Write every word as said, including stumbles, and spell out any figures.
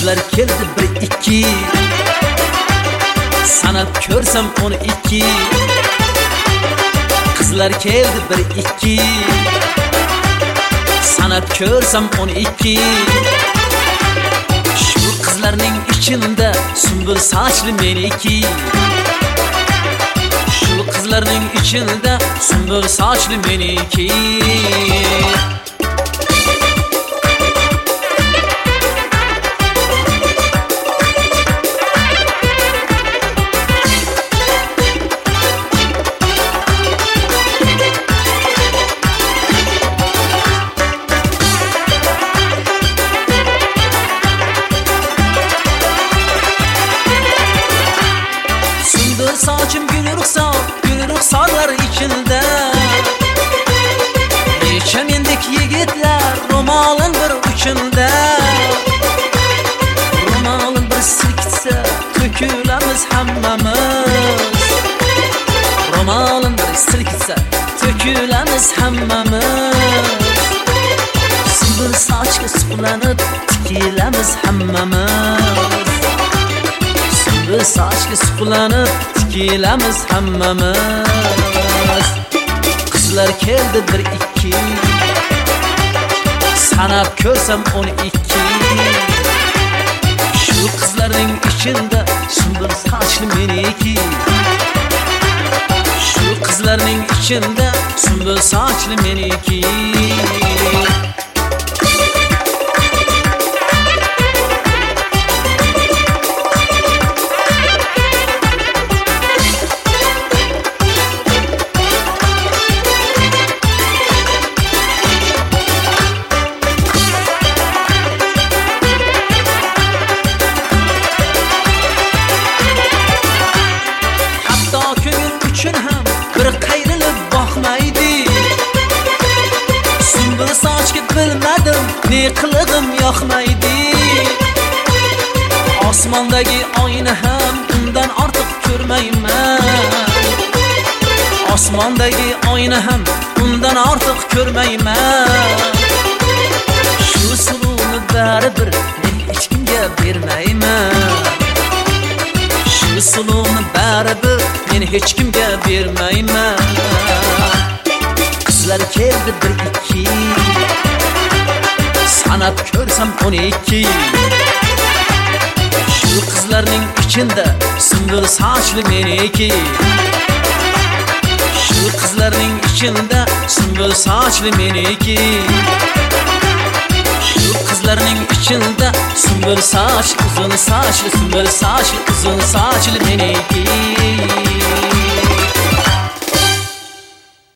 Qizlar keldi bir ikki, sanab ko'rsam o'n ikki. Qizlar keldi bir ikki, sanab ko'rsam o'n ikki. Shu qizlarning ichida sumbul sochli meniki. Shu qizlarning ichida sumbul sochli meniki. Saçım gül ruhsar, gül ruhsarlar içinde. Çemendeki yigitler romalın bir ucunda. Romalın bir silkitse tökülemiz hammamiz. Romalın bir silkitse tökülemiz hammamiz. Sumbul saçga suqlanib tikilamiz hammamiz. Sumbul saçga suqlanib tikilamiz hammamiz. Qizlar keldi bir ikki, sanab ko'rsam o'n ikki. Shu qizlarning ichida sumbul sochli meniki. Shu qizlarning ichida sumbul sochli meniki. Bir qayrilib boqmaydi. Sumbul sochga bilmadim ne qilig'im yoqmaydi. Osmondagi oyni ham undan ortiq ko'rmayman. Osmondagi oyni ham undan ortiq ko'rmayman. Shu suvni baribir men hech kimga bermayman. Shu suvni baribir men hech kimga bermayman. Qizlar keldi bir ikki, sanab ko'rsam o'n ikki. Shu qizlarning ichida sumbul sochli meniki. Shu qizlarning ichida sumbul sochli meniki. Shu qizlarning ichida sumbul sochli, uzun sochli, sumbul sochli, uzun sochli meniki.